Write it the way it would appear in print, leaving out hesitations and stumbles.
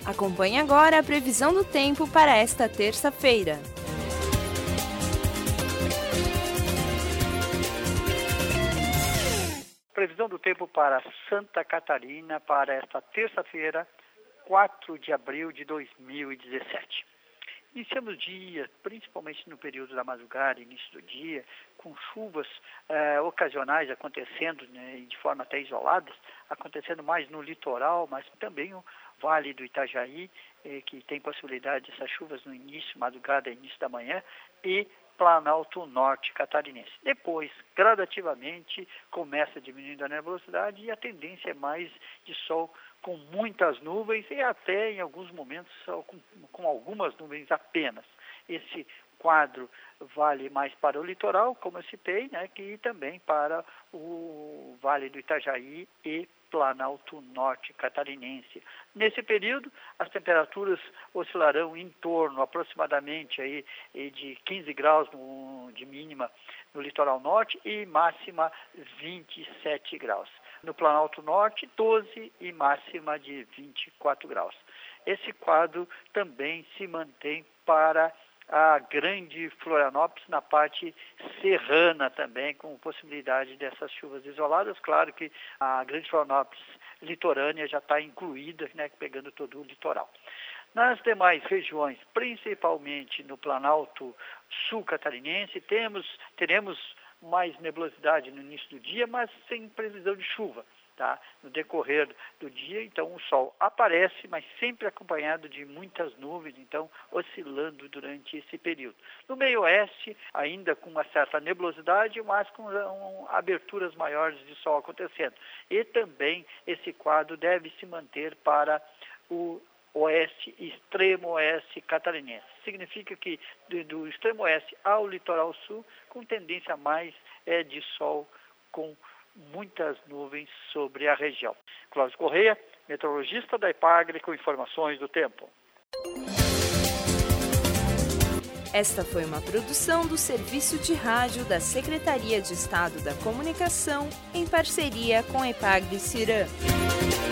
Acompanhe agora a previsão do tempo para esta terça-feira. Previsão do tempo para Santa Catarina para esta terça-feira, 4 de abril de 2017. Iniciamos o dia, principalmente no período da madrugada, início do dia, com chuvas ocasionais acontecendo, né, de forma até isolada, acontecendo mais no litoral, mas também o Vale do Itajaí, que tem possibilidade dessas chuvas no início, madrugada, início da manhã, e Planalto Norte catarinense. Depois, gradativamente, começa diminuindo a nebulosidade e a tendência é mais de sol com muitas nuvens e até em alguns momentos sol com algumas nuvens apenas. Esse quadro vale mais para o litoral, como eu citei, né, que também para o Vale do Itajaí e Planalto Norte catarinense. Nesse período, as temperaturas oscilarão em torno aproximadamente aí, de 15 graus de mínima no litoral norte e máxima 27 graus. No Planalto Norte, 12 e máxima de 24 graus. Esse quadro também se mantém para a Grande Florianópolis, na parte serrana também, com possibilidade dessas chuvas isoladas. Claro que a Grande Florianópolis litorânea já está incluída, né, pegando todo o litoral. Nas demais regiões, principalmente no Planalto Sul catarinense, teremos mais nebulosidade no início do dia, mas sem previsão de chuva. Tá? No decorrer do dia, então o sol aparece, mas sempre acompanhado de muitas nuvens, então oscilando durante esse período. No meio oeste, ainda com uma certa nebulosidade, mas com aberturas maiores de sol acontecendo. E também esse quadro deve se manter para o oeste e extremo oeste catarinense. Significa que do extremo oeste ao litoral sul, com tendência mais de sol com muitas nuvens sobre a região. Cláudio Correia, meteorologista da Epagre, com informações do tempo. Esta foi uma produção do Serviço de Rádio da Secretaria de Estado da Comunicação, em parceria com a Epagre Cirã.